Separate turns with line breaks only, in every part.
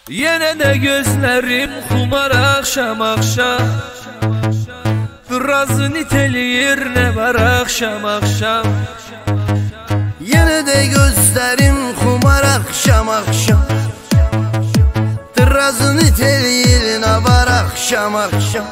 Yine de gözlerim kumar akşam akşam, biraz niteleyir ne var akşam akşam.
Yine de gözlerim kumar akşam akşam, biraz niteleyir ne var akşam akşam.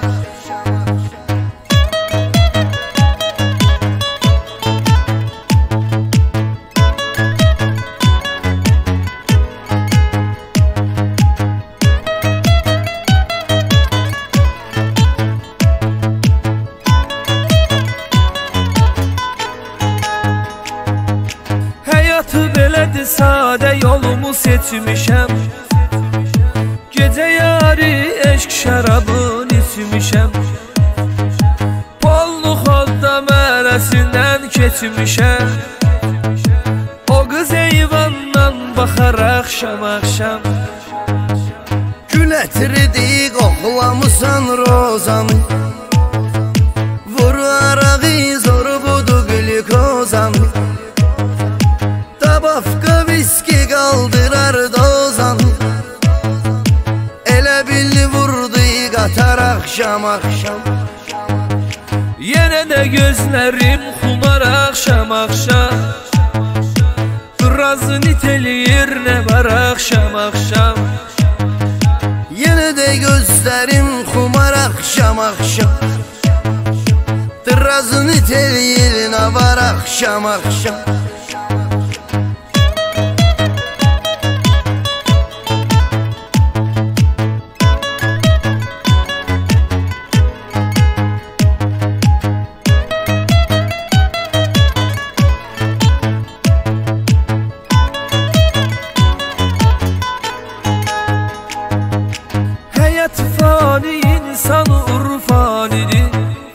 Hayatı belədir, sadə yolumu seçmişəm. Gecə yarı eşq şərabını içmişəm. Pollu xodda mərəsindən keçmişəm. O qız eyvandan baxar axşam axşam.
Gül ətirdi qoxlamısan rozanı, vur arağı zoru budu glikozanı. Tabafka viski qaldırar dozanı, elə billi vurdu qatar axşam axşam.
Yenə də gözlərim xumar axşam axşam, biraz niteləyir nə var axşam axşam.
Yenə də gözlərim xumar axşam axşam, biraz niteləyir nə var axşam axşam.
Fani insan urfanidir,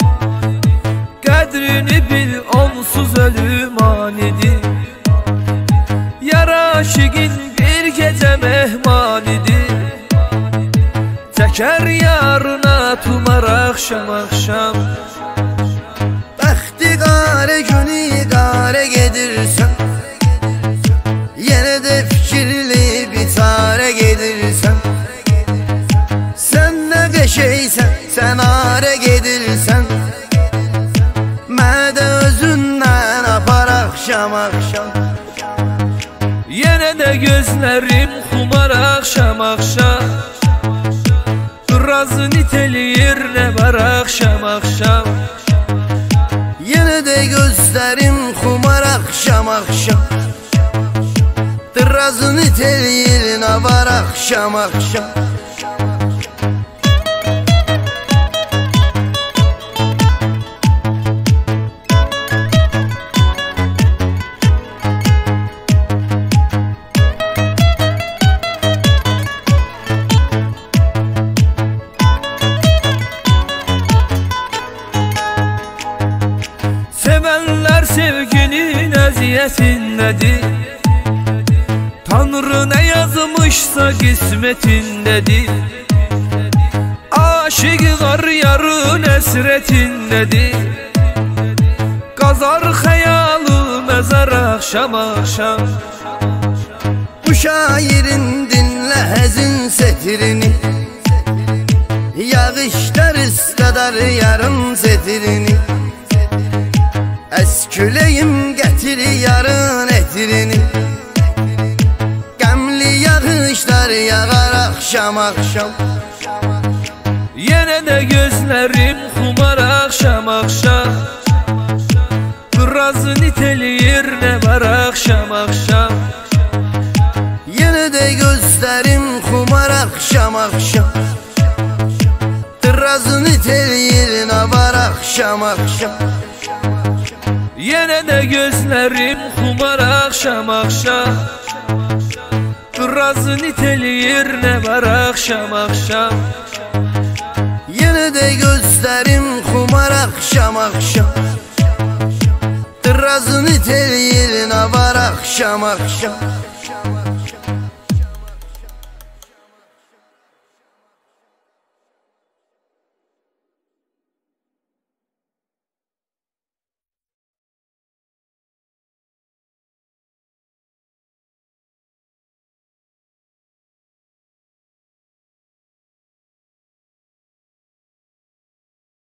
qədrini bil onsuz ölüm anidir. Yar aşiqin bir gecə mehmanidir, çəkər yarına tumar axşam axşam.
Bəxti qare günü qare gedirsən, yenə də fikirli bitare gedirsən. Şeysən, sən arə gedirsən, mədə özündən apar axşam axşam.
Yenə də gözlərim xumar axşam axşam, biraz niteləyir nə var axşam axşam.
Yenə də gözlərim xumar axşam axşam, biraz niteləyir nə var axşam axşam.
Sevənlər sevginin əziyyətindədir, Tanrı nə yazmışsa qismetindədir. Aşıqlar yarın əsrətindədir, qazar xəyalı məzar axşam axşam.
Bu şairin dinlə həzin setirini, yağışlar istədar yarın setirini. Əsküləyim gətir yarın etirini, qəmli yağışlar yağar axşam axşam.
Yenə də gözlərim xumar axşam axşam, biraz niteləyir nə var axşam axşam.
Yenə də gözlərim xumar axşam axşam, biraz niteləyir nə var axşam axşam.
Yenə də gözlərim xumar axşam axşam, biraz niteləyir nə var axşam axşam.
Yenə də gözlərim xumar axşam axşam, biraz niteləyir nə var axşam axşam.